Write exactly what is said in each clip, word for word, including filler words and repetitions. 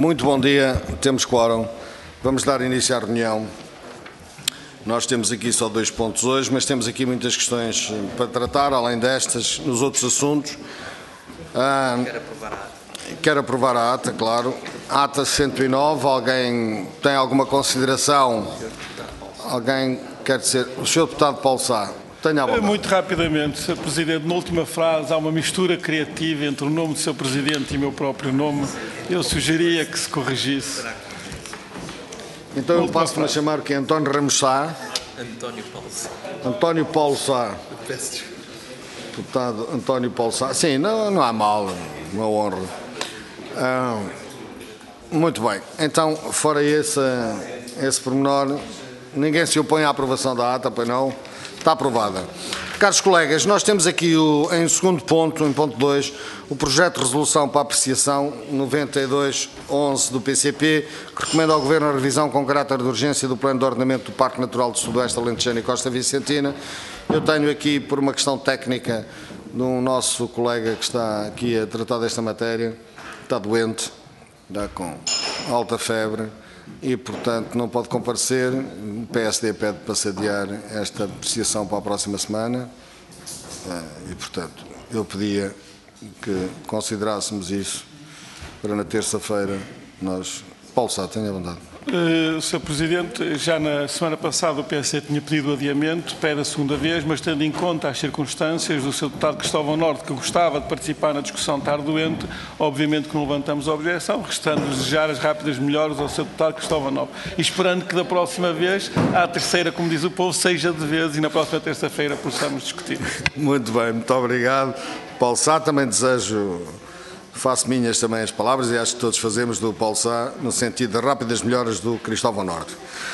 Muito bom dia, temos quórum. Vamos dar início à reunião. Nós temos aqui só dois pontos hoje, mas temos aqui muitas questões para tratar, além destas, nos outros assuntos. Ah, quero aprovar a ata. Quero aprovar a ata, claro. Ata cento e nove, alguém tem alguma consideração? Alguém quer dizer? O senhor deputado Paulo Sá. Tenha a vontade. Muito rapidamente, senhor Presidente, na última frase há uma mistura criativa entre o nome do senhor Presidente e o meu próprio nome. Eu sugeria que se corrigisse. Então eu passo-me a chamar que é António Ramos Sá. António Paulo Sá. António Paulo Sá. Peço. Deputado António Paulo Sá. Sim, não, não há mal, uma honra. Ah, muito bem. Então, fora esse, esse pormenor, ninguém se opõe à aprovação da ata, pois não? Está aprovada. Caros colegas, nós temos aqui o, em segundo ponto, em ponto dois, o projeto de resolução para apreciação noventa e dois onze do P C P, que recomenda ao Governo a revisão com caráter de urgência do Plano de Ordenamento do Parque Natural do Sudoeste Alentejano e Costa Vicentina. Eu tenho aqui, por uma questão técnica, de um nosso colega que está aqui a tratar desta matéria, está doente, está com alta febre, e, portanto, não pode comparecer. O P S D pede para se adiar esta apreciação para a próxima semana e, portanto, eu pedia que considerássemos isso para na terça-feira nós... Paulo Sá, tenha a vontade. Uh, senhor Presidente, já na semana passada o P S D tinha pedido o adiamento, pede a segunda vez, mas tendo em conta as circunstâncias do seu deputado Cristóvão Norte, que gostava de participar na discussão, estar doente, obviamente que não levantamos a objeção, restando desejar as rápidas melhoras ao seu deputado Cristóvão Norte. E esperando que da próxima vez, à terceira, como diz o povo, seja de vez e na próxima terça-feira possamos discutir. Muito bem, muito obrigado. Paulo Sá, também desejo... Faço minhas também as palavras e acho que todos fazemos do Paulo Sá no sentido de rápidas melhoras do Cristóvão Norte.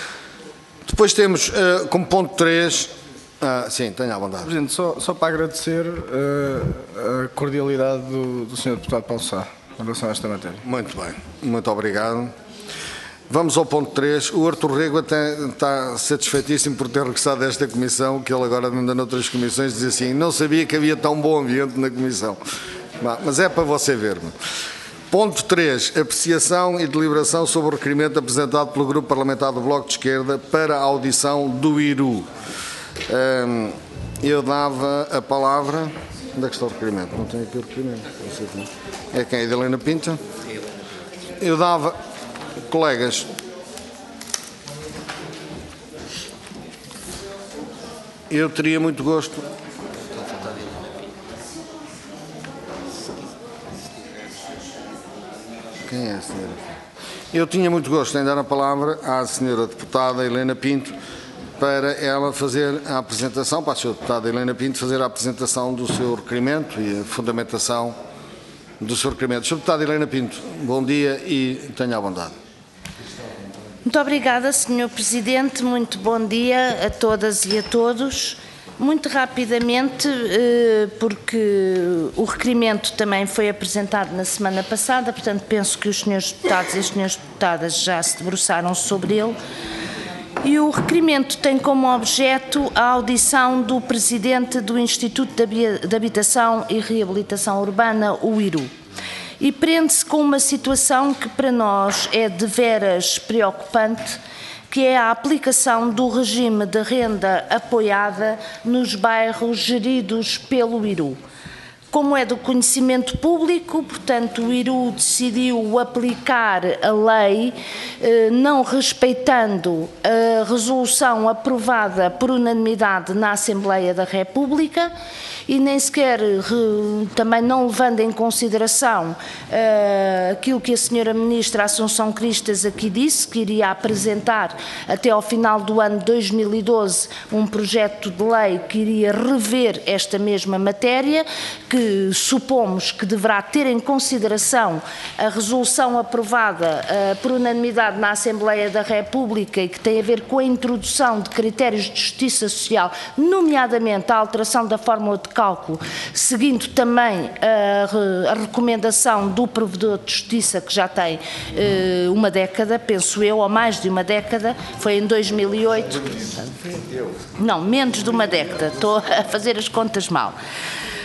Depois temos uh, como ponto três, uh, sim, tenha à vontade. Presidente, só, só para agradecer uh, a cordialidade do, do senhor Deputado Paulo Sá em relação a esta matéria. Muito bem, muito obrigado. Vamos ao ponto três. O Artur Rego até está satisfeitíssimo por ter regressado a esta comissão, que ele agora anda noutras comissões, diz assim, não sabia que havia tão bom ambiente na comissão. Mas é para você ver. Ponto três. Apreciação e deliberação sobre o requerimento apresentado pelo Grupo Parlamentar do Bloco de Esquerda para a audição do Iru. Eu dava a palavra... Onde é que está o requerimento? Não tenho aqui o requerimento. É quem? A Helena Pinto? Eu dava... Colegas... Eu teria muito gosto... Quem é a senhora? Eu tinha muito gosto em dar a palavra à senhora deputada Helena Pinto para ela fazer a apresentação, para a senhora deputada Helena Pinto fazer a apresentação do seu requerimento e a fundamentação do seu requerimento. senhora deputada Helena Pinto, bom dia e tenha a vontade. Muito obrigada, senhor Presidente. Muito bom dia a todas e a todos. Muito rapidamente, porque o requerimento também foi apresentado na semana passada, portanto penso que os senhores deputados e as senhoras deputadas já se debruçaram sobre ele. E o requerimento tem como objeto a audição do Presidente do Instituto de Habitação e Reabilitação Urbana, o Iru. E prende-se com uma situação que para nós é de veras preocupante, que é a aplicação do regime de renda apoiada nos bairros geridos pelo Iru. Como é do conhecimento público, portanto, o Iru decidiu aplicar a lei, não respeitando a resolução aprovada por unanimidade na Assembleia da República e nem sequer, também não levando em consideração uh, aquilo que a senhora Ministra Assunção Cristas aqui disse, que iria apresentar até ao final do ano de dois mil e doze um projeto de lei que iria rever esta mesma matéria, que supomos que deverá ter em consideração a resolução aprovada uh, por unanimidade na Assembleia da República e que tem a ver com a introdução de critérios de justiça social, nomeadamente a alteração da fórmula de cálculo, seguindo também a, a recomendação do Provedor de Justiça, que já tem uh, uma década, penso eu, ou mais de uma década, foi em dois mil e oito. Não, menos de uma década, estou a fazer as contas mal.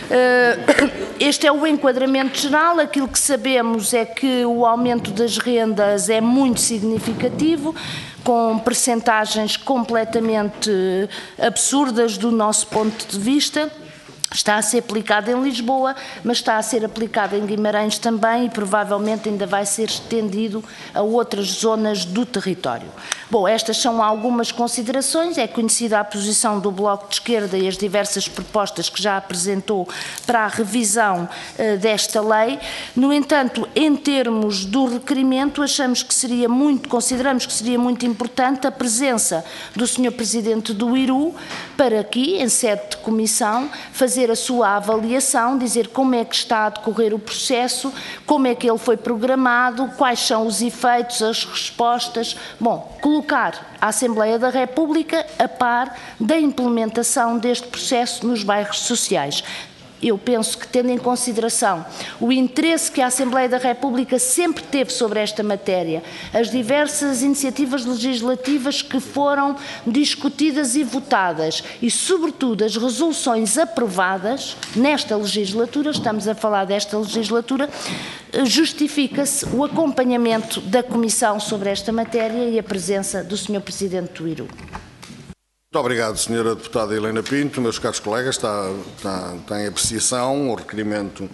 Este é o enquadramento geral. Aquilo que sabemos é que o aumento das rendas é muito significativo, com percentagens completamente absurdas do nosso ponto de vista. Está a ser aplicado em Lisboa, mas está a ser aplicado em Guimarães também e provavelmente ainda vai ser estendido a outras zonas do território. Bom, estas são algumas considerações. É conhecida a posição do Bloco de Esquerda e as diversas propostas que já apresentou para a revisão uh, desta lei. No entanto, em termos do requerimento, achamos que seria muito, consideramos que seria muito importante a presença do senhor Presidente do I R U para aqui, em sede de comissão, fazer a sua avaliação, dizer como é que está a decorrer o processo, como é que ele foi programado, quais são os efeitos, as respostas. Bom, colocar a Assembleia da República a par da implementação deste processo nos bairros sociais. Eu penso que, tendo em consideração o interesse que a Assembleia da República sempre teve sobre esta matéria, as diversas iniciativas legislativas que foram discutidas e votadas e, sobretudo, as resoluções aprovadas nesta legislatura, estamos a falar desta legislatura, justifica-se o acompanhamento da Comissão sobre esta matéria e a presença do senhor Presidente do I R U. Muito obrigado, senhora Deputada Helena Pinto. Meus caros colegas, está, está, está em apreciação o requerimento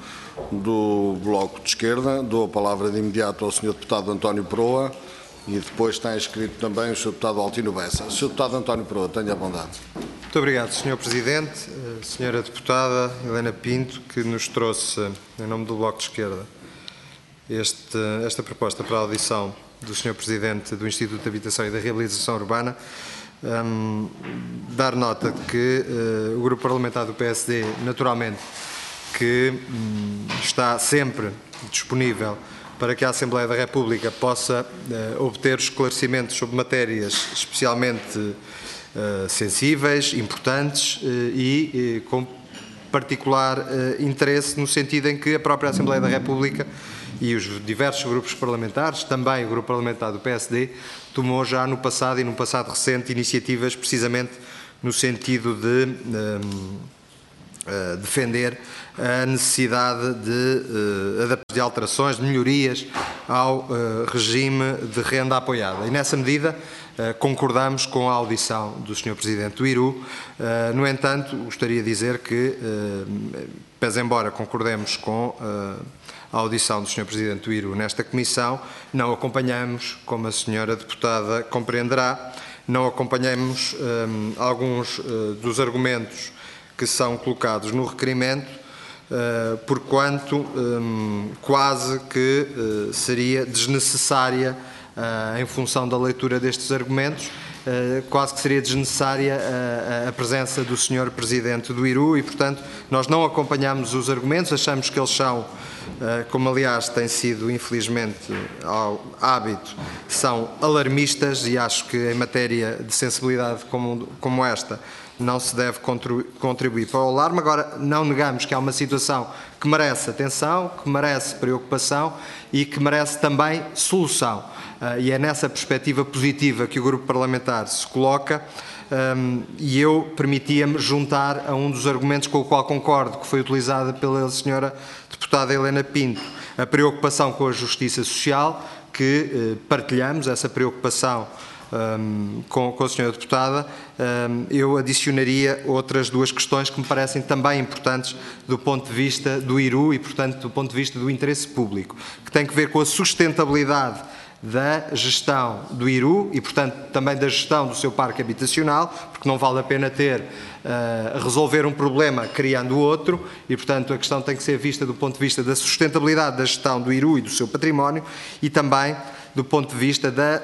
do Bloco de Esquerda. Dou a palavra de imediato ao senhor Deputado António Proa e depois está inscrito também o senhor Deputado Altino Bessa. senhor Deputado António Proa, tenha a bondade. Muito obrigado, senhor Presidente. Senhora Deputada Helena Pinto, que nos trouxe, em nome do Bloco de Esquerda, este, esta proposta para a audição do senhor Presidente do Instituto de Habitação e da Reabilitação Urbana. Um, dar nota de que uh, o Grupo Parlamentar do P S D, naturalmente, que um, está sempre disponível para que a Assembleia da República possa uh, obter esclarecimentos sobre matérias especialmente uh, sensíveis, importantes uh, e uh, com particular uh, interesse no sentido em que a própria Assembleia da República e os diversos grupos parlamentares, também o Grupo Parlamentar do P S D, tomou já no passado e no passado recente iniciativas precisamente no sentido de um, uh, defender a necessidade de, uh, de alterações, de melhorias ao uh, regime de renda apoiada. E nessa medida uh, concordamos com a audição do senhor Presidente do I R U. Uh, no entanto, gostaria de dizer que, uh, pese embora concordemos com uh, a audição do senhor Presidente do I R U nesta Comissão, não acompanhamos, como a senhora Deputada compreenderá, não acompanhamos um, alguns uh, dos argumentos que são colocados no requerimento, uh, porquanto um, quase que uh, seria desnecessária, uh, em função da leitura destes argumentos, Uh, quase que seria desnecessária uh, a presença do senhor Presidente do I R U e, portanto, nós não acompanhamos os argumentos, achamos que eles são, uh, como aliás tem sido infelizmente ao hábito, são alarmistas e acho que em matéria de sensibilidade como, como esta não se deve contribuir para o alarme. Agora, não negamos que há uma situação que merece atenção, que merece preocupação e que merece também solução. Uh, e é nessa perspectiva positiva que o Grupo Parlamentar se coloca um, e eu permitia-me juntar a um dos argumentos com o qual concordo, que foi utilizado pela senhora Deputada Helena Pinto, a preocupação com a justiça social, que uh, partilhamos, essa preocupação um, com, com a senhora Deputada. Um, eu adicionaria outras duas questões que me parecem também importantes do ponto de vista do I R U e, portanto, do ponto de vista do interesse público, que tem que ver com a sustentabilidade da gestão do I R U e, portanto, também da gestão do seu parque habitacional, porque não vale a pena ter, uh, resolver um problema criando outro e, portanto, a questão tem que ser vista do ponto de vista da sustentabilidade da gestão do I R U e do seu património e também do ponto de vista da,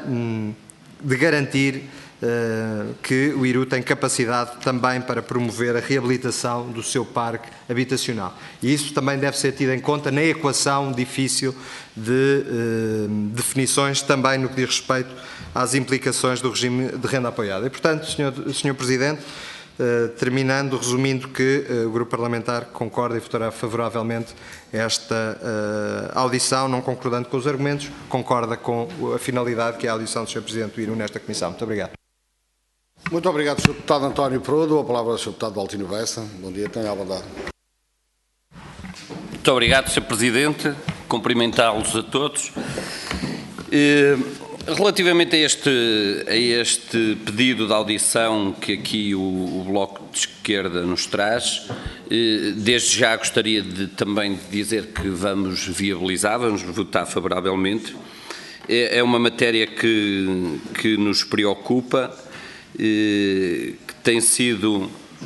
de garantir Uh, que o I R U tem capacidade também para promover a reabilitação do seu parque habitacional. E isso também deve ser tido em conta na equação difícil de uh, definições também no que diz respeito às implicações do regime de renda apoiada. E, portanto, senhor, senhor Presidente, uh, terminando, resumindo que uh, o Grupo Parlamentar concorda e votará favoravelmente esta uh, audição, não concordando com os argumentos, concorda com a finalidade que é a audição do senhor Presidente do I R U nesta Comissão. Muito obrigado. Muito obrigado, senhor Deputado António Proa. Dou a palavra ao senhor Deputado Altino Bessa. Bom dia, tenha a bondade. Muito obrigado, senhor Presidente. Cumprimentá-los a todos. Relativamente a este, a este pedido de audição que aqui o, o Bloco de Esquerda nos traz, desde já gostaria de, também de dizer que vamos viabilizar, vamos votar favoravelmente. É uma matéria que, que nos preocupa, que tem sido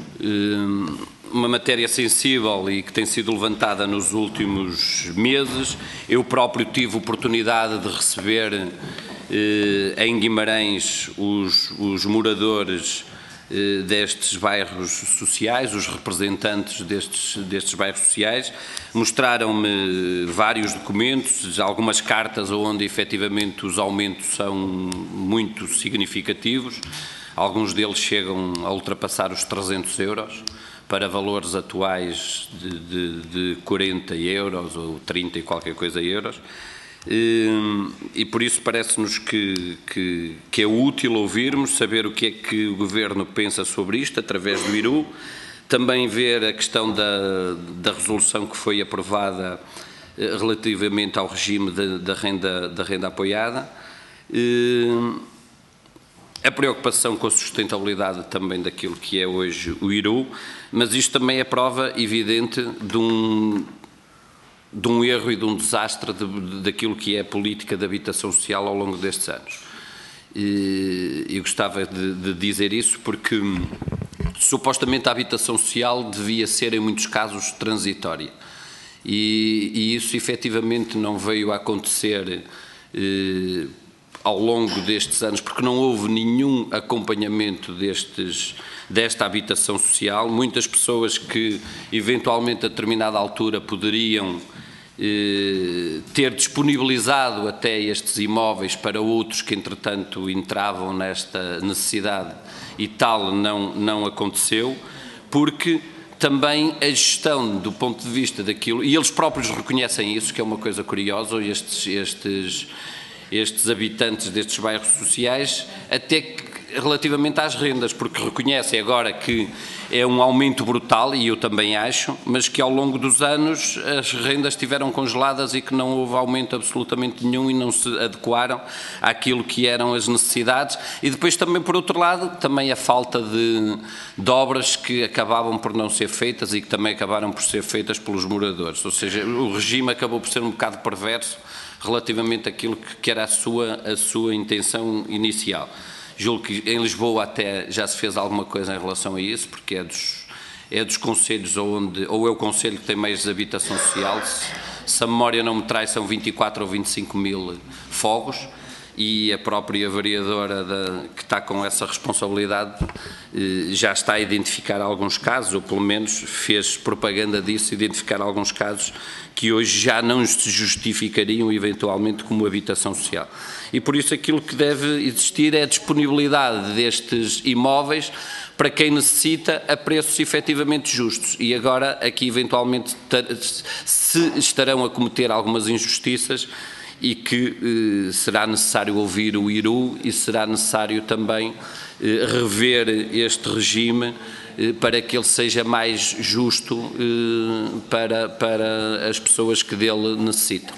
uma matéria sensível e que tem sido levantada nos últimos meses. Eu próprio tive oportunidade de receber eh, em Guimarães os, os moradores eh, destes bairros sociais, os representantes destes, destes bairros sociais. Mostraram-me vários documentos, algumas cartas onde efetivamente os aumentos são muito significativos. Alguns deles chegam a ultrapassar os trezentos euros. Para valores atuais de, de, de quarenta euros ou trinta e qualquer coisa euros. E, e por isso parece-nos que, que, que é útil ouvirmos, saber o que é que o Governo pensa sobre isto, através do I R U, também ver a questão da, da resolução que foi aprovada relativamente ao regime de, da, renda, da renda apoiada, e, a preocupação com a sustentabilidade também daquilo que é hoje o I R U, mas isto também é prova evidente de um, de um erro e de um desastre de, de, daquilo que é a política de habitação social ao longo destes anos. E, e gostava de, de dizer isso porque supostamente a habitação social devia ser em muitos casos transitória e, e isso efetivamente não veio a acontecer eh, ao longo destes anos, porque não houve nenhum acompanhamento destes, desta habitação social. Muitas pessoas que, eventualmente, a determinada altura, poderiam eh, ter disponibilizado até estes imóveis para outros que, entretanto, entravam nesta necessidade e tal não, não aconteceu, porque também a gestão do ponto de vista daquilo, e eles próprios reconhecem isso, que é uma coisa curiosa, estes... estes estes habitantes destes bairros sociais, até que, relativamente às rendas, porque reconhecem agora que é um aumento brutal, e eu também acho, mas que ao longo dos anos as rendas estiveram congeladas e que não houve aumento absolutamente nenhum e não se adequaram àquilo que eram as necessidades. E depois também, por outro lado, também a falta de, de obras que acabavam por não ser feitas e que também acabaram por ser feitas pelos moradores. Ou seja, o regime acabou por ser um bocado perverso relativamente àquilo que era a sua, a sua intenção inicial. Julgo que em Lisboa até já se fez alguma coisa em relação a isso, porque é dos, é dos concelhos onde, ou é o concelho que tem mais desabitação social, se, se a memória não me trai, são vinte e quatro ou vinte e cinco mil fogos, e a própria vereadora da, que está com essa responsabilidade eh, já está a identificar alguns casos, ou pelo menos fez propaganda disso, identificar alguns casos que hoje já não se justificariam eventualmente como habitação social. E por isso aquilo que deve existir é a disponibilidade destes imóveis para quem necessita a preços efetivamente justos. E agora aqui eventualmente se estarão a cometer algumas injustiças e que eh, será necessário ouvir o I R U e será necessário também eh, rever este regime eh, para que ele seja mais justo eh, para, para as pessoas que dele necessitam.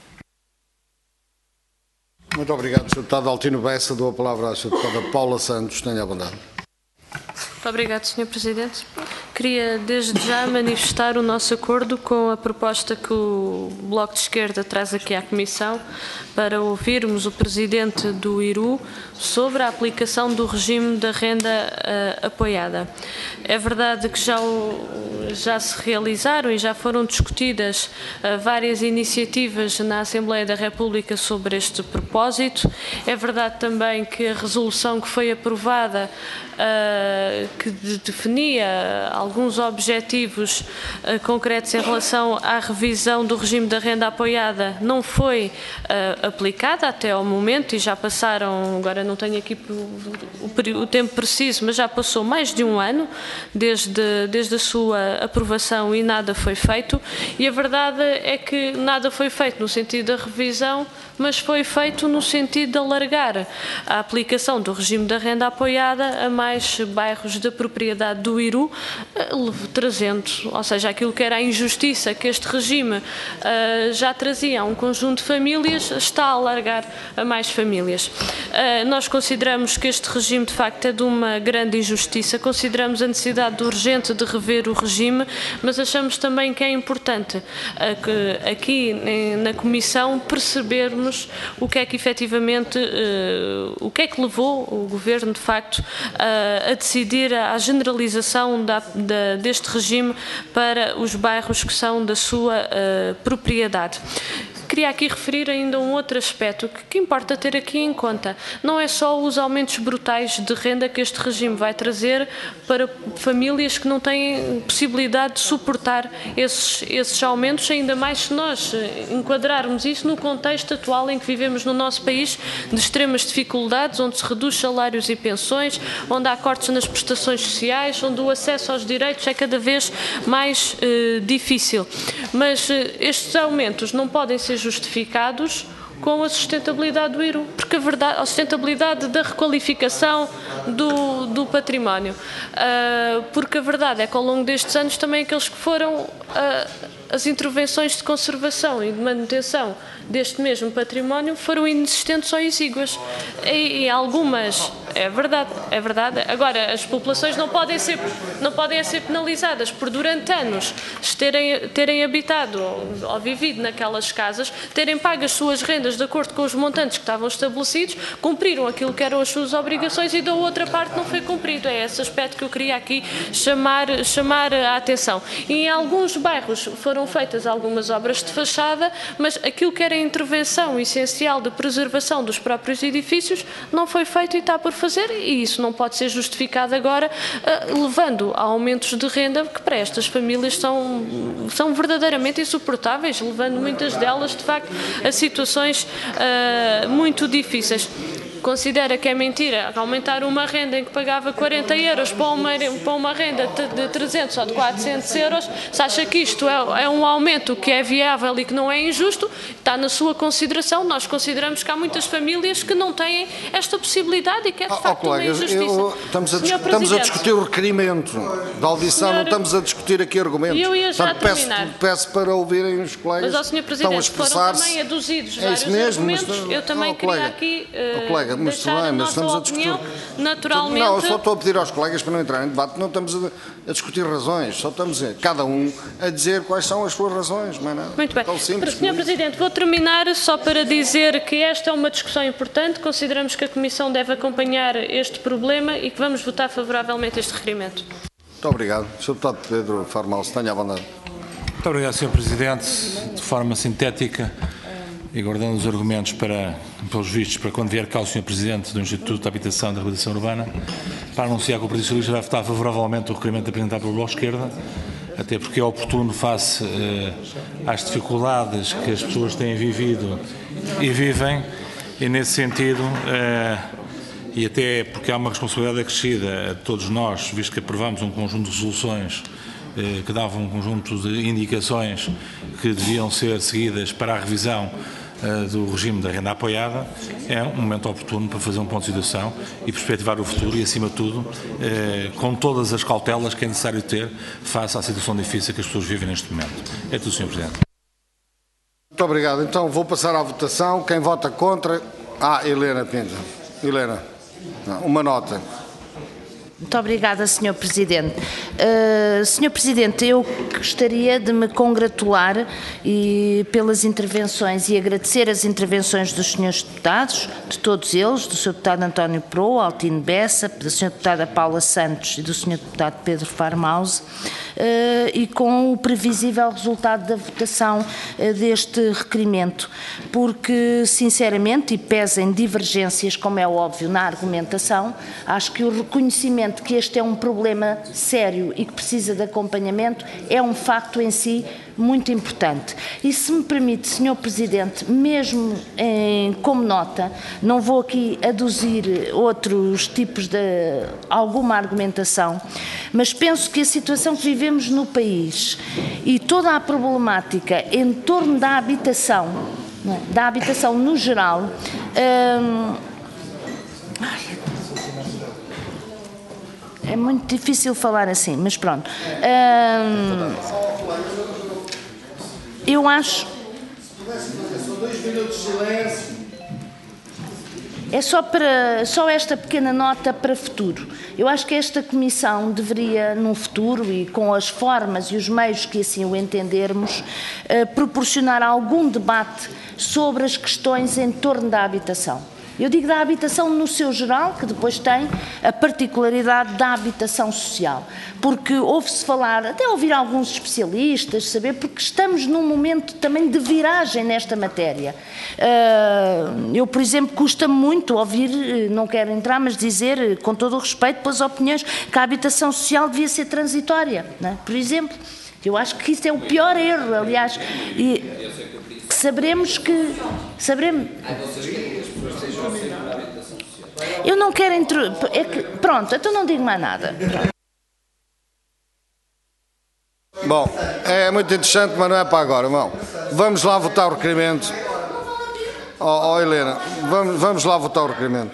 Muito obrigado, senhor Deputado Altino Bessa. Dou a palavra à senhora Deputada Paula Santos. Tenha a bondade. Muito obrigado, senhor Presidente. Queria, desde já, manifestar o nosso acordo com a proposta que o Bloco de Esquerda traz aqui à Comissão para ouvirmos o Presidente do I R U sobre a aplicação do regime da renda uh, apoiada. É verdade que já, o, já se realizaram e já foram discutidas uh, várias iniciativas na Assembleia da República sobre este propósito. É verdade também que a resolução que foi aprovada Uh, que de, definia alguns objetivos uh, concretos em relação à revisão do regime da renda apoiada não foi uh, aplicada até ao momento e já passaram, agora não tenho aqui o, o, o tempo preciso, mas já passou mais de um ano desde, desde a sua aprovação e nada foi feito, e a verdade é que nada foi feito no sentido da revisão, mas foi feito no sentido de alargar a aplicação do regime da renda apoiada a mais bairros de propriedade do I R U, trazendo, ou seja, aquilo que era a injustiça que este regime uh, já trazia a um conjunto de famílias, está a alargar a mais famílias. Uh, nós consideramos que este regime, de facto, é de uma grande injustiça, consideramos a necessidade urgente de rever o regime, mas achamos também que é importante uh, que aqui na Comissão percebermos o que é que efetivamente, uh, o que é que levou o Governo, de facto, uh, a decidir a generalização da, da, deste regime para os bairros que são da sua uh, propriedade. Queria aqui referir ainda um outro aspecto que, que importa ter aqui em conta. Não é só os aumentos brutais de renda que este regime vai trazer para famílias que não têm possibilidade de suportar esses, esses aumentos, ainda mais se nós enquadrarmos isso no contexto atual em que vivemos no nosso país, de extremas dificuldades, onde se reduz salários e pensões, onde há cortes nas prestações sociais, onde o acesso aos direitos é cada vez mais eh, difícil. Mas eh, estes aumentos não podem ser justificados com a sustentabilidade do I R U, porque a verdade, a sustentabilidade da requalificação do, do património, uh, porque a verdade é que ao longo destes anos também aqueles que foram uh, as intervenções de conservação e de manutenção deste mesmo património foram inexistentes ou exíguas, e, e algumas, é verdade, é verdade, agora as populações não podem ser, não podem ser penalizadas por durante anos terem, terem habitado ou, ou vivido naquelas casas, terem pago as suas rendas de acordo com os montantes que estavam estabelecidos, cumpriram aquilo que eram as suas obrigações e da outra parte não foi cumprido. É esse aspecto que eu queria aqui chamar, chamar a atenção. E em alguns bairros foram feitas algumas obras de fachada, mas aquilo que era a intervenção essencial de preservação dos próprios edifícios não foi feito e está por fazer, e isso não pode ser justificado agora, uh, levando a aumentos de renda que para estas famílias são, são verdadeiramente insuportáveis, levando muitas delas, de facto, a situações uh, muito difíceis. Considera que é mentira aumentar uma renda em que pagava quarenta euros para uma, para uma renda de trezentos ou de quatrocentos euros, se acha que isto é, é um aumento que é viável e que não é injusto, está na sua consideração. Nós consideramos que há muitas famílias que não têm esta possibilidade e que é de oh, facto oh, colegas, uma injustiça. Eu, estamos, a estamos a discutir o requerimento da audição, Senhor, não estamos a discutir aqui argumentos. Eu ia já Portanto, terminar. Peço, peço para ouvirem os colegas. Mas, ó, senhor estão a Presidente, foram expressar-se. também aduzidos É vários isso mesmo, argumentos. mas, eu também oh, queria colega, aqui uh, oh, colega, mas deixar bem, a mas nossa estamos a discutir. opinião, naturalmente. Não, eu só estou a pedir aos colegas para não entrar em debate, não estamos a, a discutir razões, só estamos a, cada um a dizer quais são as suas razões, não é nada. Muito bem. Tão simples senhor como Presidente, isso. vou terminar só para dizer que esta é uma discussão importante, consideramos que a Comissão deve acompanhar este problema e que vamos votar favoravelmente este requerimento. Muito obrigado. senhor Deputado Pedro Farmal, se tenha a bondade. Muito obrigado, senhor Presidente. De forma sintética e guardando os argumentos para, pelos vistos, para quando vier cá o senhor Presidente do Instituto de Habitação e da Reabilitação Urbana, para anunciar que o Partido Socialista vai votar favoravelmente o requerimento apresentado pelo Bloco de Esquerda, até porque é oportuno face eh, às dificuldades que as pessoas têm vivido e vivem, e nesse sentido, eh, e até porque há uma responsabilidade acrescida a todos nós, visto que aprovamos um conjunto de resoluções eh, que davam um conjunto de indicações que deviam ser seguidas para a revisão uh, do regime da renda apoiada, é um momento oportuno para fazer um ponto de situação e perspectivar o futuro e, acima de tudo, uh, com todas as cautelas que é necessário ter face à situação difícil que as pessoas vivem neste momento. É tudo, senhor Presidente. Muito obrigado. Então vou passar à votação. Quem vota contra... Ah, Helena Pinto. Helena, uma nota. Muito obrigada, senhor Presidente. Uh, senhor Presidente, eu gostaria de me congratular e, pelas intervenções e agradecer as intervenções dos senhores deputados, de todos eles, do senhor deputado António Pro, Altino Bessa, da senhora deputada Paula Santos e do senhor deputado Pedro Farmause, uh, e com o previsível resultado da votação uh, deste requerimento, porque, sinceramente, e pese em divergências, como é óbvio, na argumentação, acho que o reconhecimento que este é um problema sério e que precisa de acompanhamento é um facto em si muito importante. E se me permite, senhor Presidente, mesmo em, como nota, não vou aqui aduzir outros tipos de alguma argumentação, mas penso que a situação que vivemos no país e toda a problemática em torno da habitação, da habitação no geral, hum, é muito difícil falar assim, mas pronto. Hum, eu acho... É só, para, só esta pequena nota para futuro. Eu acho que esta comissão deveria, num futuro, e com as formas e os meios que assim o entendermos, eh, proporcionar algum debate sobre as questões em torno da habitação. Eu digo da habitação no seu geral, que depois tem a particularidade da habitação social, porque ouve-se falar, até ouvir alguns especialistas, saber, porque estamos num momento também de viragem nesta matéria. Eu, por exemplo, custa-me muito ouvir, não quero entrar, mas dizer, com todo o respeito pelas opiniões, que a habitação social devia ser transitória, não é? Por exemplo. Eu acho que isso é o pior erro, aliás, e que saberemos que... Saberemos... Eu não quero... Intro... É que... Pronto, então não digo mais nada. Pronto. Bom, é muito interessante, mas não é para agora, irmão. Vamos lá votar o requerimento. Oh, oh Helena, vamos, vamos lá votar o requerimento.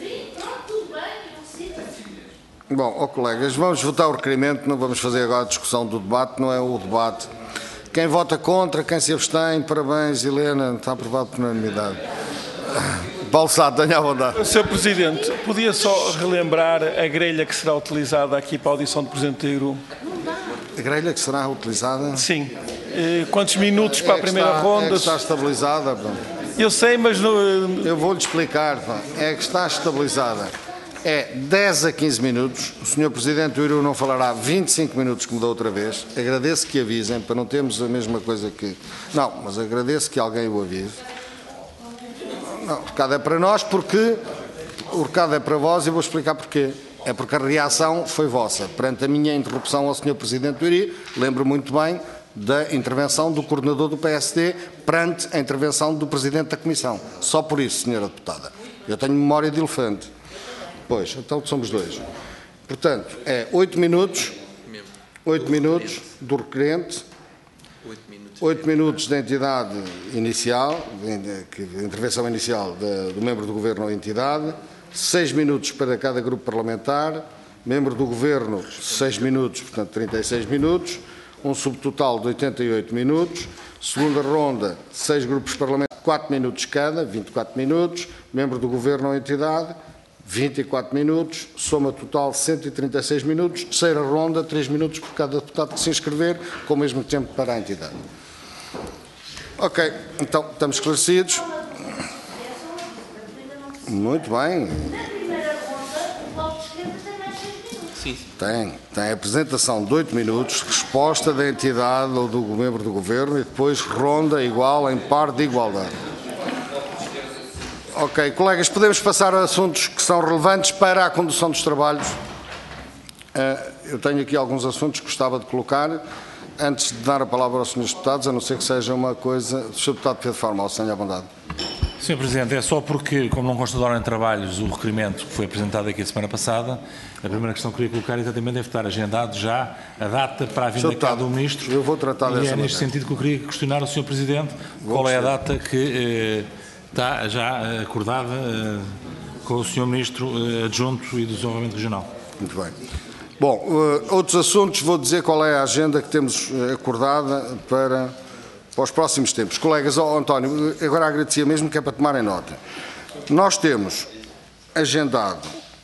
Bom, oh, colegas, vamos votar o requerimento, não vamos fazer agora a discussão do debate, não é o debate. Quem vota contra, quem se abstém, parabéns, Helena, está aprovado por unanimidade. Paulo Sá, tenha a vontade. senhor Presidente, podia só relembrar a grelha que será utilizada aqui para a audição do Presidente da I R U? A grelha que será utilizada? Sim. E quantos minutos é para a primeira está, ronda? É que está estabilizada. Pô. Eu sei, mas... No... Eu vou-lhe explicar. Pô. É que está estabilizada. É dez a quinze minutos. O senhor Presidente do I R U não falará vinte e cinco minutos, como da outra vez. Agradeço que avisem, para não termos a mesma coisa que... Não, mas agradeço que alguém o avise. Não, o recado é para nós porque... O recado é para vós e vou explicar porquê. É porque a reação foi vossa. Perante a minha interrupção ao senhor Presidente do I R I, lembro muito bem da intervenção do coordenador do P S D perante a intervenção do Presidente da Comissão. Só por isso, senhora Deputada. Eu tenho memória de elefante. Pois, então somos dois. Portanto, é oito minutos, oito minutos do requerente, oito minutos da entidade inicial, de intervenção inicial do membro do Governo ou entidade, seis minutos para cada grupo parlamentar, membro do Governo, seis minutos, portanto trinta e seis minutos, um subtotal de oitenta e oito minutos, segunda ronda, seis grupos parlamentares, quatro minutos cada, vinte e quatro minutos, membro do Governo ou entidade, vinte e quatro minutos, soma total cento e trinta e seis minutos, terceira ronda, três minutos por cada deputado que se inscrever, com o mesmo tempo para a entidade. Ok, então estamos esclarecidos. Muito bem. Tem, tem a apresentação de oito minutos, resposta da entidade ou do membro do Governo e depois ronda igual em par de igualdade. Ok, colegas, podemos passar a assuntos que são relevantes para a condução dos trabalhos. Eu tenho aqui alguns assuntos que gostava de colocar antes de dar a palavra aos senhores deputados, a não ser que seja uma coisa... senhor Deputado Pedro Formal, tenha a vontade. senhor Presidente, é só porque, como não consta de ordem de trabalhos o requerimento que foi apresentado aqui a semana passada, a primeira questão que queria colocar exatamente deve estar agendado já a data para a vinda cá do Ministro. Eu vou tratar dessa E é matéria. neste sentido que eu queria questionar ao senhor Presidente Vou qual é a gostar. data que eh, está já acordada eh, com o senhor Ministro eh, Adjunto e do Desenvolvimento Regional. Muito bem. Bom, uh, outros assuntos, vou dizer qual é a agenda que temos uh, acordada para, para os próximos tempos. Colegas, oh, António, agora agradecia mesmo que é para tomarem nota. Nós temos agendado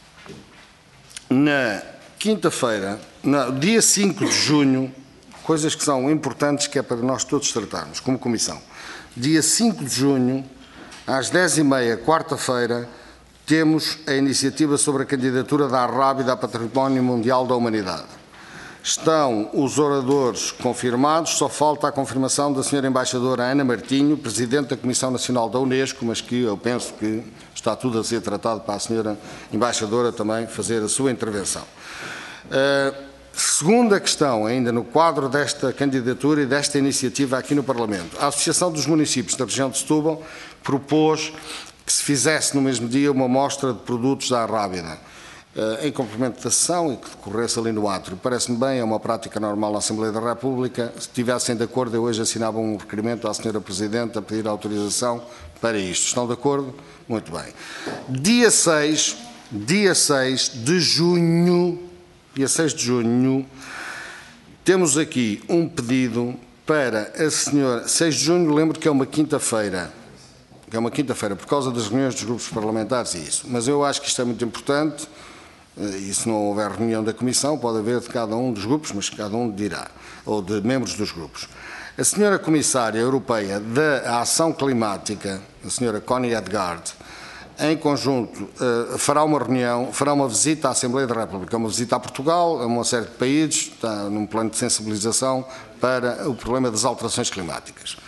na quinta-feira, no dia cinco de junho, coisas que são importantes que é para nós todos tratarmos, como Comissão. Dia cinco de junho, às dez e meia, quarta-feira, temos a iniciativa sobre a candidatura da Arrábida a Património Mundial da Humanidade. Estão os oradores confirmados, só falta a confirmação da senhora Embaixadora Ana Martinho, Presidente da Comissão Nacional da Unesco, mas que eu penso que está tudo a ser tratado para a senhora Embaixadora também fazer a sua intervenção. Uh, segunda questão, ainda no quadro desta candidatura e desta iniciativa aqui no Parlamento. A Associação dos Municípios da região de Setúbal propôs que se fizesse no mesmo dia uma mostra de produtos da Arrábida, em complemento da sessão e que decorresse ali no átrio. Parece-me bem, é uma prática normal na Assembleia da República. Se estivessem de acordo, eu hoje assinava um requerimento à senhora Presidente a pedir autorização para isto. Estão de acordo? Muito bem. Dia seis, dia seis de junho, dia seis de junho, temos aqui um pedido para a senhora... seis de junho, lembro que é uma quinta-feira, que é uma quinta-feira, por causa das reuniões dos grupos parlamentares e isso. Mas eu acho que isto é muito importante, e se não houver reunião da Comissão, pode haver de cada um dos grupos, mas cada um dirá, ou de membros dos grupos. A senhora Comissária Europeia da Ação Climática, a senhora Connie Edgard, em conjunto, fará uma reunião, fará uma visita à Assembleia da República, uma visita a Portugal, a uma série de países, está num plano de sensibilização para o problema das alterações climáticas.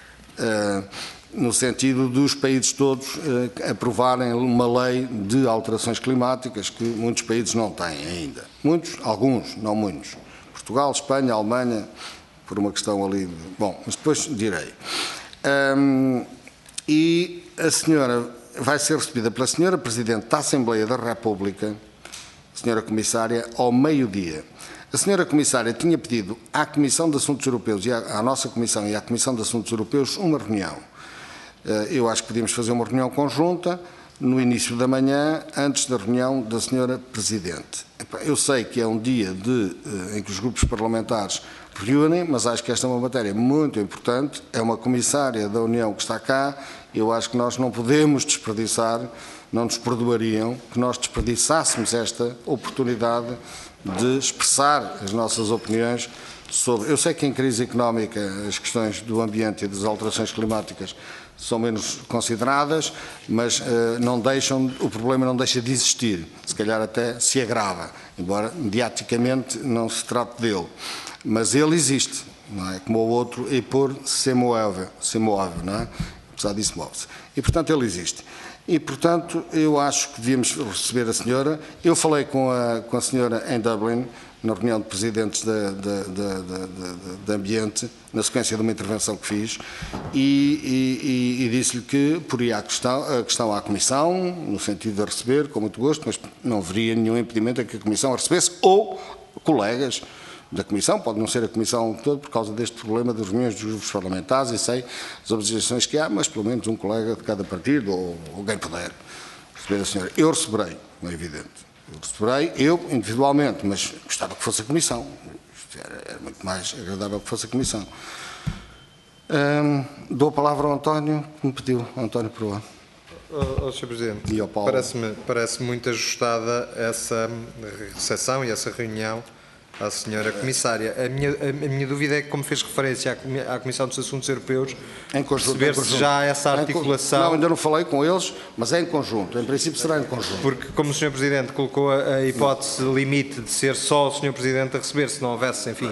No sentido dos países todos aprovarem uma lei de alterações climáticas que muitos países não têm ainda. Muitos, alguns, não muitos. Portugal, Espanha, Alemanha, por uma questão ali... Bom, mas depois direi. Um, e a senhora vai ser recebida pela senhora Presidente da Assembleia da República, senhora Comissária, ao meio-dia. A senhora Comissária tinha pedido à Comissão de Assuntos Europeus, e à, à nossa Comissão e à Comissão de Assuntos Europeus, uma reunião. Eu acho que podíamos fazer uma reunião conjunta no início da manhã, antes da reunião da senhora Presidente. Eu sei que é um dia de, em que os grupos parlamentares reúnem, mas acho que esta é uma matéria muito importante, é uma comissária da União que está cá, eu acho que nós não podemos desperdiçar, não nos perdoariam que nós desperdiçássemos esta oportunidade de expressar as nossas opiniões sobre... Eu sei que em crise económica as questões do ambiente e das alterações climáticas são menos consideradas, mas uh, não deixam, o problema não deixa de existir, se calhar até se agrava, embora mediaticamente não se trate dele. Mas ele existe, não é? Como o outro, e por se move, se move, não é? Apesar disso move-se. E, portanto, ele existe. E, portanto, eu acho que devíamos receber a senhora. Eu falei com a, com a senhora em Dublin, na reunião de presidentes da, da, da, da, da, da Ambiente, na sequência de uma intervenção que fiz, e, e, e disse-lhe que poria a questão, a questão à Comissão, no sentido de a receber, com muito gosto, mas não haveria nenhum impedimento a que a Comissão a recebesse, ou colegas da Comissão, pode não ser a Comissão toda, por causa deste problema das reuniões dos grupos parlamentares, e sei as objeções que há, mas pelo menos um colega de cada partido, ou alguém puder receber a senhora. Eu receberei, não é evidente. Eu receberei, eu individualmente, mas gostava que fosse a Comissão. Era, era muito mais agradável que fosse a Comissão. Hum, dou a palavra ao António, que me pediu, António Proa. Oh, oh, senhor Presidente, E ao Paulo. parece-me parece muito ajustada essa recepção e essa reunião à senhora Comissária. A minha, a minha dúvida é que, como fez referência à, à Comissão dos Assuntos Europeus, em conjunto, perceber se já há essa articulação... Não, ainda não falei com eles, mas é em conjunto. Em princípio será em conjunto. Porque, como o senhor Presidente colocou a, a hipótese limite de ser só o senhor Presidente a receber, se não houvesse, enfim,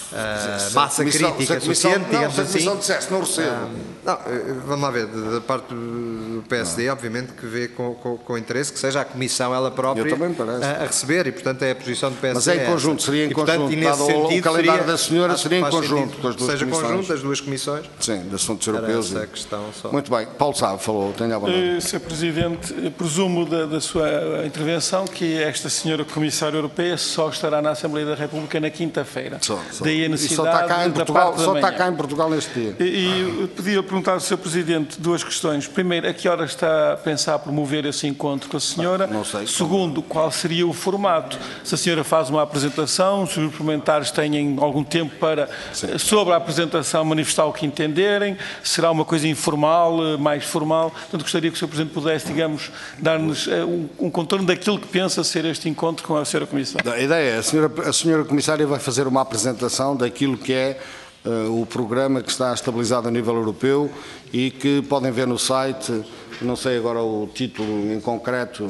uh, massa crítica suficiente, digamos assim... Se a Comissão dissesse, não recebo. Uh, não, vamos lá ver, da parte do P S D, não. Obviamente que vê com, com, com interesse que seja a Comissão ela própria a, a receber, e, portanto, é a posição do P S D. Mas é em conjunto, essa. seria em e, conjunto. Portanto, e nesse dado sentido, o calendário seria, da senhora seria em conjunto com as duas seja comissões. conjunto, as duas comissões. Sim, de assuntos europeus. Essa questão só. Muito bem. Paulo Sá falou, tenha a vontade. senhor Presidente, presumo da, da sua intervenção que esta senhora Comissária Europeia só estará na Assembleia da República na quinta-feira. Só, só. Daí a necessidade só está cá em Portugal, só está cá em Portugal neste dia. E, e pedia perguntar ao senhor Presidente duas questões. Primeiro, a que hora está a pensar promover esse encontro com a senhora? Não, não sei. Segundo, qual seria o formato? Se a senhora faz uma apresentação, se os parlamentares têm algum tempo para, Sim. sobre a apresentação, manifestar o que entenderem, será uma coisa informal, mais formal? Portanto, gostaria que o senhor Presidente pudesse, digamos, dar-nos um, um contorno daquilo que pensa ser este encontro com a senhora Comissária. A ideia é, a senhora, a senhora Comissária vai fazer uma apresentação daquilo que é uh, o programa que está estabilizado a nível europeu e que podem ver no site, não sei agora o título em concreto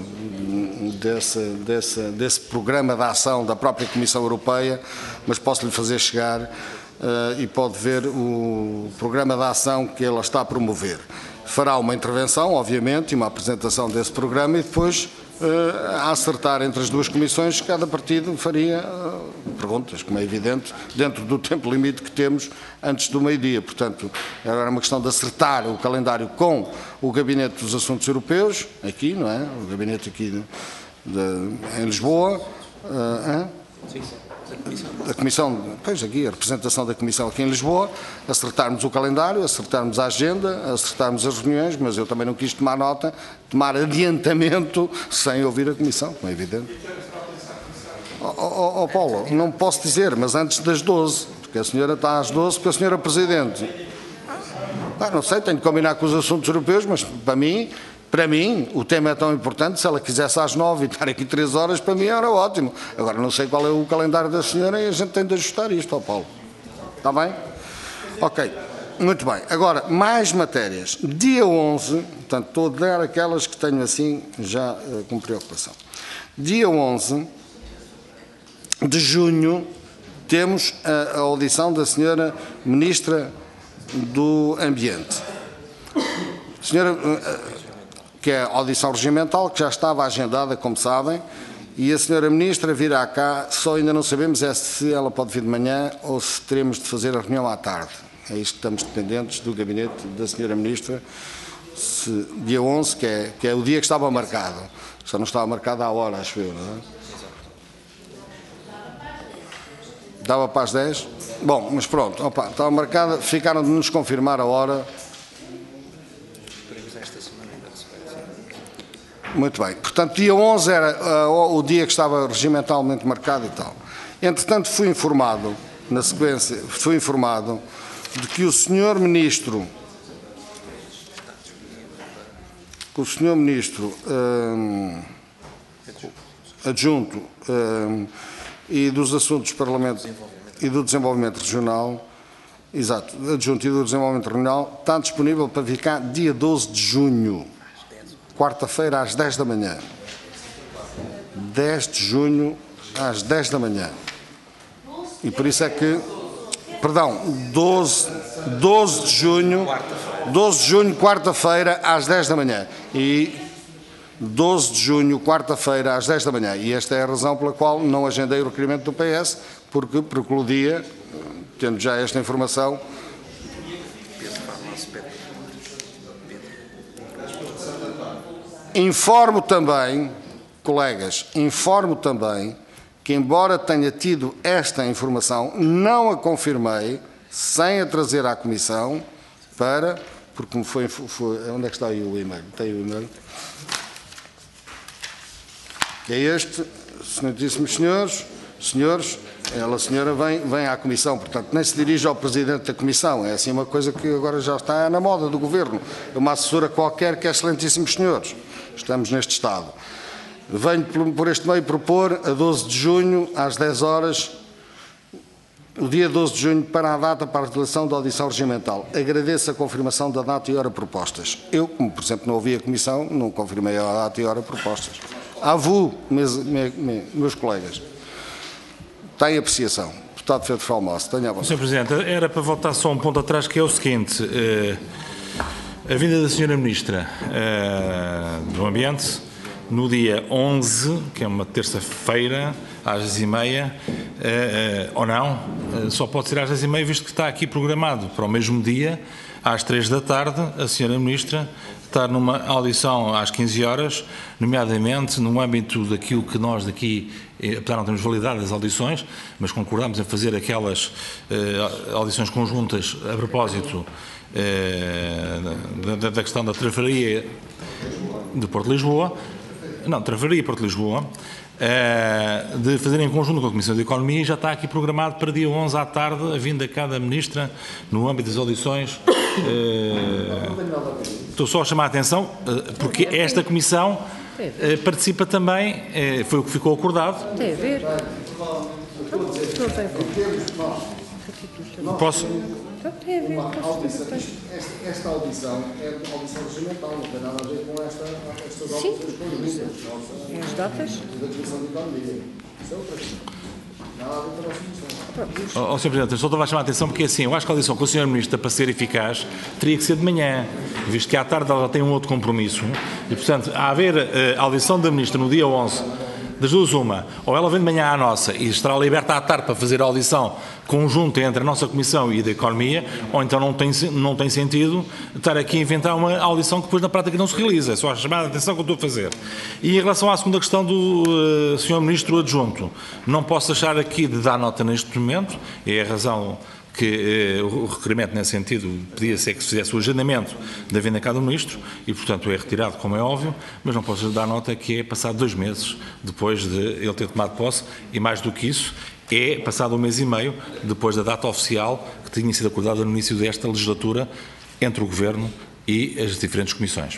desse, desse, desse programa de ação da própria Comissão Europeia, mas posso-lhe fazer chegar uh, e pode ver o programa de ação que ela está a promover. Fará uma intervenção, obviamente, e uma apresentação desse programa e depois, uh, a acertar entre as duas comissões, cada partido faria uh, perguntas, como é evidente, dentro do tempo limite que temos antes do meio-dia. Portanto, era uma questão de acertar o calendário com o Gabinete dos Assuntos Europeus, aqui, não é? O gabinete aqui de, de, em Lisboa. Uh, sim, sim. A Comissão, pois aqui, a representação da Comissão aqui em Lisboa, acertarmos o calendário, acertarmos a agenda, acertarmos as reuniões, mas eu também não quis tomar nota, tomar adiantamento sem ouvir a Comissão, como é evidente. Oh, oh, oh, Paulo, não posso dizer, mas antes das doze, porque a senhora está às doze, porque a senhora Presidente. Ah, não sei, tenho de combinar com os assuntos europeus, mas para mim, para mim, o tema é tão importante, se ela quisesse às nove e estar aqui três horas, para mim era ótimo. Agora, não sei qual é o calendário da senhora e a gente tem de ajustar isto, ó Paulo. Está bem? Ok, muito bem. Agora, mais matérias. Dia onze, portanto, estou a dar aquelas que tenho assim já uh, com preocupação. Dia onze de junho, temos a, a audição da senhora Ministra do Ambiente. Senhora, que é a audição regimental, que já estava agendada, como sabem, e a senhora Ministra virá cá, só ainda não sabemos é se ela pode vir de manhã ou se teremos de fazer a reunião à tarde. É isto que estamos dependentes do gabinete da senhora Ministra, se, dia onze, que é, que é o dia que estava marcado. Só não estava marcado à hora, acho eu, não é? Dava para as dez? Bom, mas pronto, opa, estava marcada, ficaram de nos confirmar a hora. Muito bem, portanto, dia onze era uh, o dia que estava regimentalmente marcado e tal. Entretanto, fui informado, na sequência, fui informado de que o senhor Ministro, que o senhor Ministro um, adjunto um, e dos assuntos do Parlamento e do Desenvolvimento Regional, exato, adjunto e do Desenvolvimento Regional, está disponível para vir cá dia doze de junho, quarta-feira, às dez da manhã. dez de junho, às dez da manhã. E por isso é que, perdão, doze, doze de junho, doze de junho, quarta-feira, às dez da manhã. E doze de junho, quarta-feira, às dez da manhã. E esta é a razão pela qual não agendei o requerimento do P S, porque precludia, tendo já esta informação, informo também, colegas, informo também que, embora tenha tido esta informação, não a confirmei, sem a trazer à Comissão, para, porque me foi, foi onde é que está aí o e-mail? Tem o e-mail? Que é este, senhoríssimos senhores, senhores, ela, a senhora, vem, vem à Comissão, portanto, nem se dirige ao Presidente da Comissão, é assim uma coisa que agora já está na moda do Governo, é uma assessora qualquer que é excelentíssimos senhores, estamos neste estado. Venho por este meio propor a doze de junho, às dez horas, o dia doze de junho, para a data para a realização da audição regimental. Agradeço a confirmação da data e hora propostas. Eu, como por exemplo não ouvi a Comissão, não confirmei a data e hora propostas. A vous, meus, meus colegas. Tem apreciação. Deputado Pedro Falmoso, tenha a vontade. senhor Presidente, era para voltar só um ponto atrás, que é o seguinte. Eh, a vinda da senhora Ministra eh, do Ambiente, no dia onze, que é uma terça-feira, às dez e meia, eh, eh, ou não, eh, só pode ser às dez e meia, visto que está aqui programado para o mesmo dia, às três da tarde, a senhora Ministra estar numa audição às quinze horas, nomeadamente no âmbito daquilo que nós daqui, apesar de não termos validado as audições, mas concordamos em fazer aquelas eh, audições conjuntas a propósito eh, da, da questão da Travaria de Porto de Lisboa, não, Travaria e Porto de Lisboa, eh, de fazer em conjunto com a Comissão de Economia, e já está aqui programado para dia onze à tarde a vinda cá da Ministra no âmbito das audições. Eh, estou só a chamar a atenção, eh, porque esta Comissão eh, participa também, eh, foi o que ficou acordado. Tem a ver. Posso? Tem a ver. Esta, esta audição é uma audição regimental, não tem nada a ver com esta, estas audições conjuntas. Sim, as datas. Da Comissão de Economia. Isso é outra questão. Nada a ver com a nossa Comissão. Oh, senhor Presidente, eu só estava a chamar a atenção porque assim, eu acho que a audição com o senhor Ministro, para ser eficaz, teria que ser de manhã, visto que à tarde ela já tem um outro compromisso, e portanto, a haver a audição da Ministra no dia onze, das duas uma, ou ela vem de manhã à nossa e estará liberta à tarde para fazer a audição conjunta entre a nossa Comissão e a da Economia, ou então não tem, não tem sentido estar aqui a inventar uma audição que depois na prática não se realiza. É só a chamada de atenção que eu estou a fazer. E em relação à segunda questão do uh, senhor Ministro Adjunto, não posso deixar aqui de dar nota neste momento, é a razão que eh, o requerimento nesse sentido pedia-se é que se fizesse o agendamento da vinda cá do Ministro e, portanto, é retirado, como é óbvio, mas não posso dar nota que é passado dois meses depois de ele ter tomado posse e, mais do que isso, é passado um mês e meio depois da data oficial que tinha sido acordada no início desta legislatura entre o Governo e as diferentes comissões.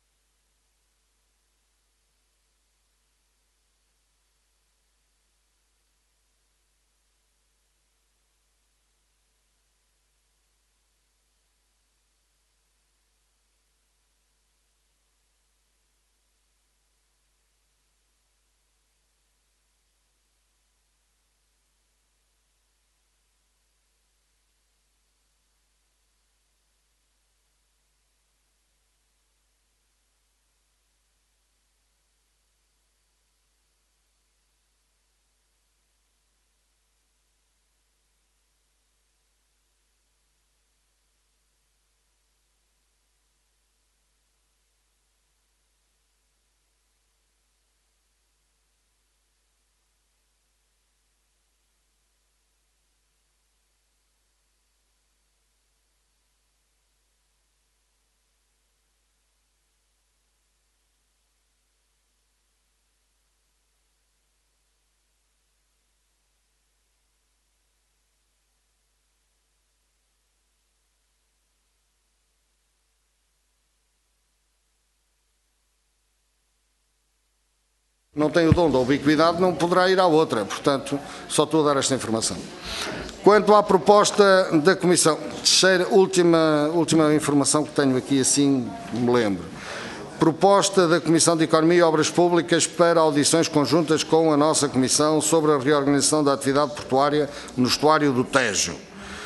Não tem o dom da ubiquidade, não poderá ir à outra. Portanto, só estou a dar esta informação. Quanto à proposta da Comissão, terceira, última, última informação que tenho aqui, assim me lembro. Proposta da Comissão de Economia e Obras Públicas para audições conjuntas com a nossa Comissão sobre a reorganização da atividade portuária no estuário do Tejo.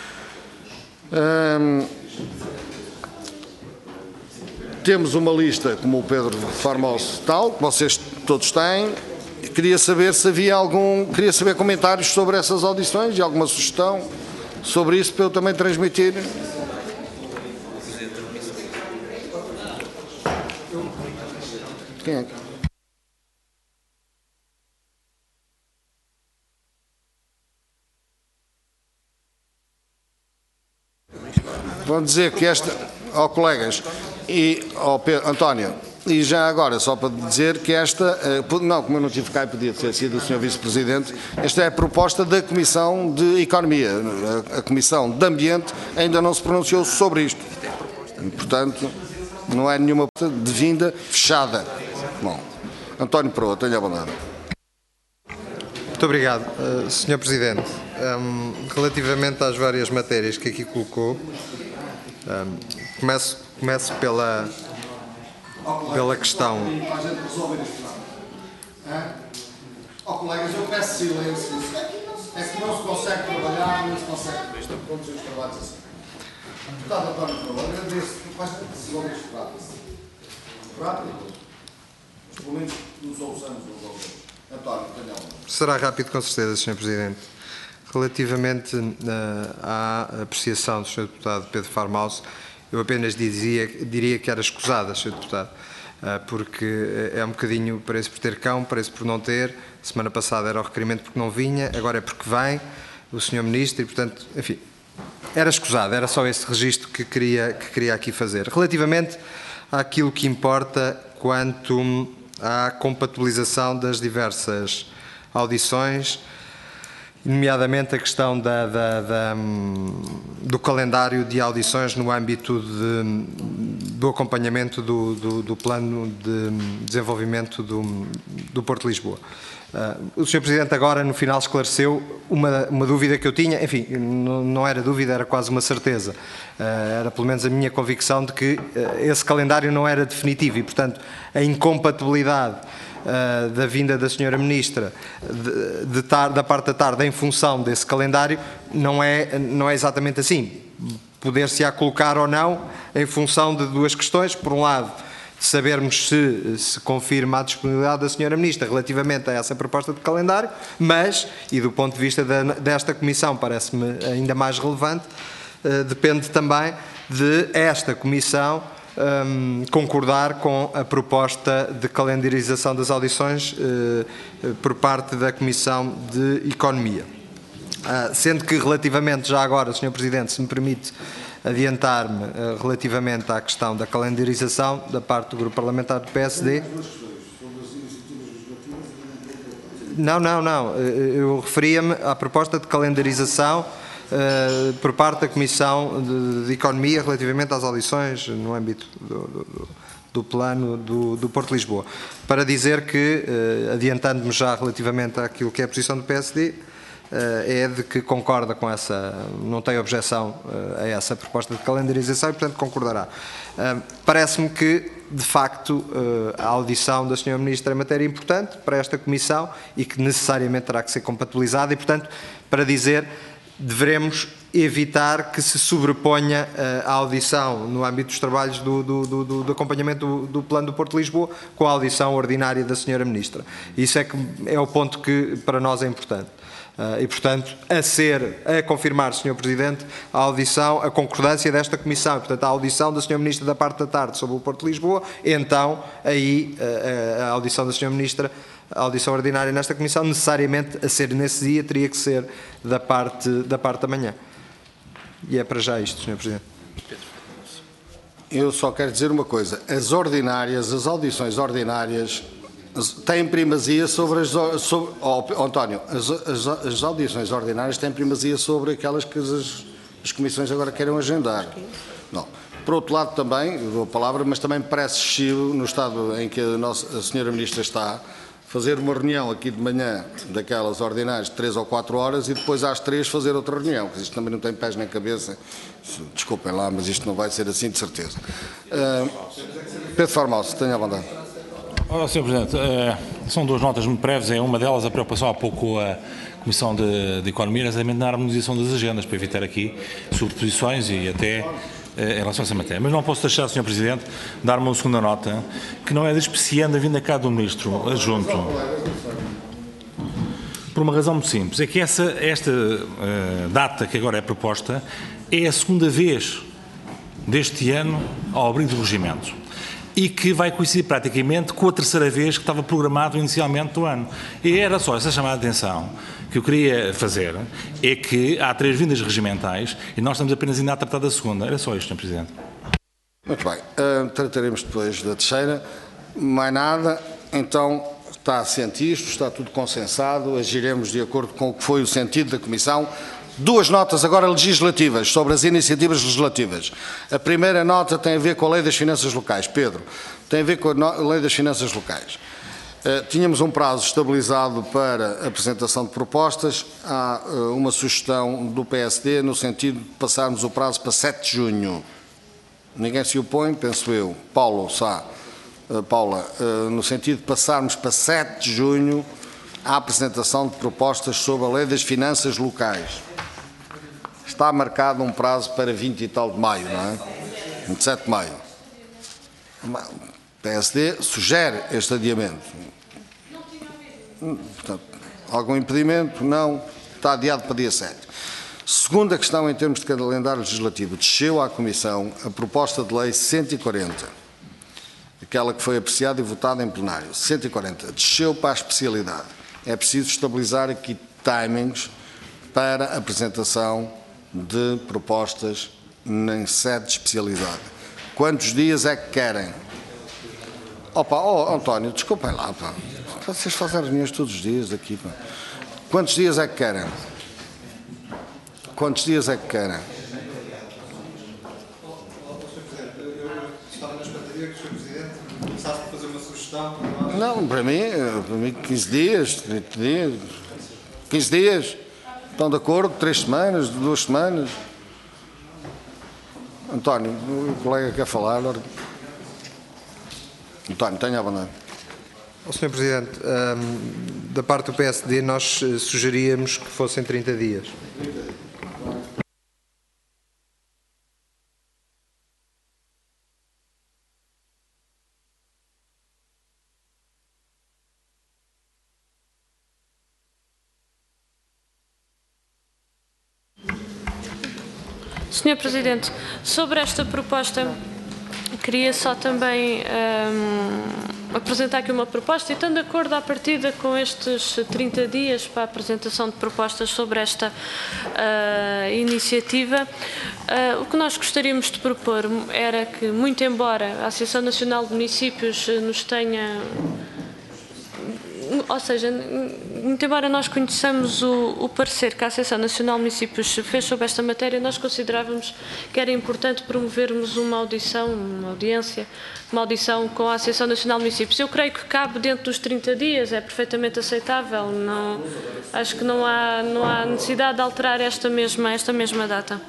Hum, Temos uma lista, como o Pedro Farmoso tal, que vocês todos têm. Queria saber se havia algum, queria saber comentários sobre essas audições e alguma sugestão sobre isso para eu também transmitir. Quem é? Vão dizer que esta, ó oh, colegas, e ao Pedro, António, e já agora, só para dizer que esta, não, como eu não tive cá e podia ter sido o senhor Vice-Presidente, esta é a proposta da Comissão de Economia. A Comissão de Ambiente ainda não se pronunciou sobre isto. Portanto, não é nenhuma de vinda fechada. Bom, António Proa, tenha a bondade. Muito obrigado, uh, senhor Presidente. Um, relativamente às várias matérias que aqui colocou, um, começo, começo pela, pela questão... Ó oh, colegas, eu peço silêncio. É que não se consegue trabalhar, não se consegue conduzir os trabalhos assim. Deputado António Proa, agradeço que faz decisões rápidas. Rápidas. Mas pelo menos nos ouçamos uns aos outros. António, tenha uma. Será rápido, com certeza, senhor Presidente. Relativamente uh, à apreciação do senhor Deputado Pedro Farmoso, eu apenas dizia, diria que era escusada, senhor Deputado, uh, porque é um bocadinho parece por ter cão, parece por não ter. Semana passada era o requerimento porque não vinha, agora é porque vem o senhor Ministro e, portanto, enfim, era escusado, era só esse registro que queria, que queria aqui fazer. Relativamente àquilo que importa quanto à compatibilização das diversas audições, nomeadamente a questão da, da, da, do calendário de audições no âmbito de, do acompanhamento do, do, do plano de desenvolvimento do, do Porto de Lisboa. Uh, o senhor Presidente agora no final esclareceu uma, uma dúvida que eu tinha, enfim, não, não era dúvida, era quase uma certeza, uh, era pelo menos a minha convicção de que uh, esse calendário não era definitivo e, portanto, a incompatibilidade Uh, da vinda da senhora Ministra de, de tar, da parte da tarde em função desse calendário não é, não é exatamente assim. Poder-se-á colocar ou não em função de duas questões. Por um lado, de sabermos se se confirma a disponibilidade da senhora Ministra relativamente a essa proposta de calendário, mas, e do ponto de vista da, desta Comissão parece-me ainda mais relevante, uh, depende também de esta Comissão Um, concordar com a proposta de calendarização das audições uh, por parte da Comissão de Economia. Uh, sendo que relativamente, já agora, senhor Presidente, se me permite adiantar-me uh, relativamente à questão da calendarização da parte do Grupo Parlamentar do P S D. Não, não, não. Eu referia-me à proposta de calendarização uh, por parte da Comissão de, de Economia relativamente às audições no âmbito do, do, do plano do, do Porto de Lisboa. Para dizer que, uh, adiantando-me já relativamente àquilo que é a posição do P S D, é de que concorda com essa, não tem objeção a essa proposta de calendarização e, portanto, concordará. Parece-me que, de facto, a audição da senhora Ministra é matéria importante para esta Comissão e que necessariamente terá que ser compatibilizada e, portanto, para dizer, devemos evitar que se sobreponha a audição no âmbito dos trabalhos do, do, do, do acompanhamento do, do plano do Porto de Lisboa com a audição ordinária da senhora Ministra. Isso é, que é o ponto que para nós é importante. Uh, e, portanto, a ser, a confirmar, senhor Presidente, a audição, a concordância desta Comissão, portanto, a audição da senhora Ministra da parte da tarde sobre o Porto de Lisboa, então, aí, uh, a audição da senhora Ministra, a audição ordinária nesta Comissão, necessariamente, a ser nesse dia, teria que ser da parte da, parte da manhã. E é para já isto, senhor Presidente. Eu só quero dizer uma coisa. As ordinárias, as audições ordinárias, têm primazia sobre as... Sobre, oh, António, as, as, as audições ordinárias têm primazia sobre aquelas que as, as comissões agora querem agendar. Não. Por outro lado também, dou a palavra, mas também me parece excessivo, no estado em que a, nossa, a senhora Ministra está, fazer uma reunião aqui de manhã daquelas ordinárias de três ou quatro horas e depois às três fazer outra reunião, porque isto também não tem pés nem cabeça. Desculpem lá, mas isto não vai ser assim de certeza. Uh, Pedro Formoso, tenha a vontade. Ora, senhor Presidente, são duas notas muito breves. É uma delas a preocupação há pouco a Comissão de, de Economia, exatamente na harmonização das agendas, para evitar aqui sobreposições e até em relação a essa matéria. Mas não posso deixar, senhor Presidente, dar uma segunda nota, que não é despeciando a vinda cá do Ministro adjunto. Por uma razão muito simples. É que essa, esta uh, data que agora é proposta é a segunda vez deste ano ao abrigo do regimento. E que vai coincidir praticamente com a terceira vez que estava programado inicialmente do ano. E era só essa chamada de atenção que eu queria fazer, é que há três vindas regimentais e nós estamos apenas ainda a tratar da segunda. Era só isto, senhor Presidente. Muito bem. Uh, trataremos depois da terceira. Mais nada. Então, está assente isto, está tudo consensado, agiremos de acordo com o que foi o sentido da Comissão. Duas notas agora legislativas, sobre as iniciativas legislativas. A primeira nota tem a ver com a Lei das Finanças Locais. Pedro, tem a ver com a Lei das Finanças Locais. Uh, tínhamos um prazo estabilizado para a apresentação de propostas. Há uh, uma sugestão do P S D no sentido de passarmos o prazo para sete de junho. Ninguém se opõe, penso eu. Paulo, Sá, uh, Paula, uh, no sentido de passarmos para sete de junho a apresentação de propostas sobre a Lei das Finanças Locais. Está marcado um prazo para vinte e tal de maio, não é? vinte e sete de maio. O P S D sugere este adiamento. Portanto, algum impedimento? Não. Está adiado para dia sete. Segunda questão em termos de calendário legislativo. Desceu à Comissão a proposta de lei cento e quarenta. Aquela que foi apreciada e votada em plenário. cento e quarenta. Desceu para a especialidade. É preciso estabilizar aqui timings para a apresentação de propostas em sede de especialidade. Quantos dias é que querem? Opa, oh, António, desculpem lá, pá. Vocês fazem reuniões todos os dias aqui, pá. Quantos dias é que querem? Quantos dias é que querem? Não, para mim, para mim quinze dias, trinta dias, quinze dias. Estão de acordo? Três semanas, duas semanas? António, o colega quer falar. António, tenha a vontade. Oh, senhor Presidente, um, da parte do P S D nós sugeríamos que fossem trinta dias. senhor Presidente, sobre esta proposta, queria só também um, apresentar aqui uma proposta e estando de acordo à partida com estes trinta dias para a apresentação de propostas sobre esta uh, iniciativa, uh, o que nós gostaríamos de propor era que, muito embora a Associação Nacional de Municípios nos tenha... Ou seja, muito embora nós conheçamos o, o parecer que a Associação Nacional de Municípios fez sobre esta matéria, nós considerávamos que era importante promovermos uma audição, uma audiência, uma audição com a Associação Nacional de Municípios. Eu creio que cabe dentro dos trinta dias, é perfeitamente aceitável, não, acho que não há, não há necessidade de alterar esta mesma, esta mesma data.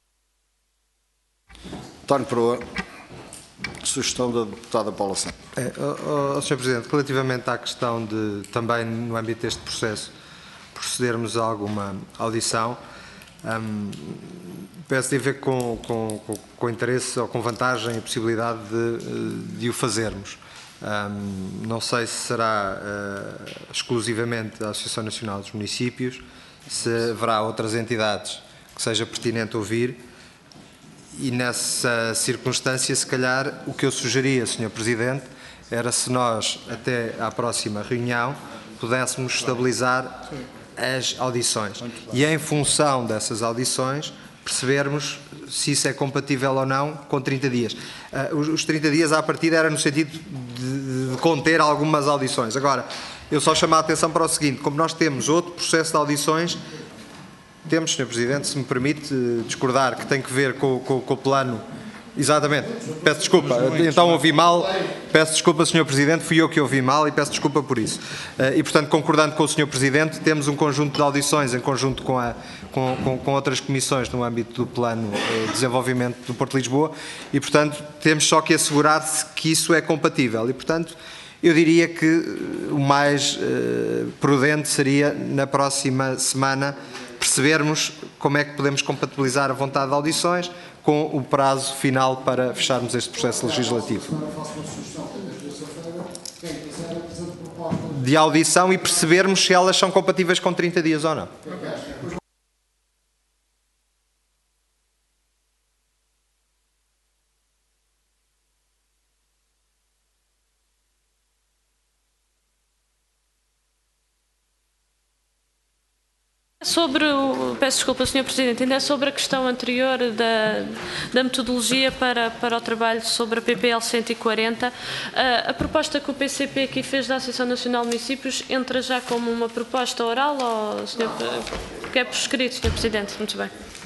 António Proa. Sugestão da deputada Paula Santos. É, oh, oh, senhor Presidente, relativamente à questão de, também no âmbito deste processo, procedermos a alguma audição, hum, peço de ver com, com, com, com interesse ou com vantagem a possibilidade de, de o fazermos. Hum, não sei se será uh, exclusivamente a Associação Nacional dos Municípios, se haverá outras entidades que seja pertinente ouvir. E nessa circunstância, se calhar, o que eu sugeria, senhor Presidente, era se nós, até à próxima reunião, pudéssemos estabilizar as audições. E em função dessas audições, percebermos se isso é compatível ou não com trinta dias. Uh, os, os trinta dias, à partida, era no sentido de, de conter algumas audições. Agora, eu só chamo a atenção para o seguinte, como nós temos outro processo de audições, temos, senhor Presidente, se me permite discordar, que tem que ver com, com, com o plano... Exatamente, peço desculpa, então ouvi mal, peço desculpa, senhor Presidente, fui eu que ouvi mal e peço desculpa por isso. E, portanto, concordando com o senhor Presidente, temos um conjunto de audições em conjunto com, a, com, com, com outras comissões no âmbito do plano de desenvolvimento do Porto de Lisboa e, portanto, temos só que assegurar-se que isso é compatível e, portanto, eu diria que o mais eh, prudente seria, na próxima semana, percebermos como é que podemos compatibilizar a vontade de audições com o prazo final para fecharmos este processo legislativo de audição e percebermos se elas são compatíveis com trinta dias ou não. Sobre o, peço desculpa, senhor Presidente, ainda é sobre a questão anterior da, da metodologia para, para o trabalho sobre a P P L cento e quarenta. A, a proposta que o P C P aqui fez da Associação Nacional de Municípios entra já como uma proposta oral ou, senhor, que é por escrito, senhor Presidente? Muito bem.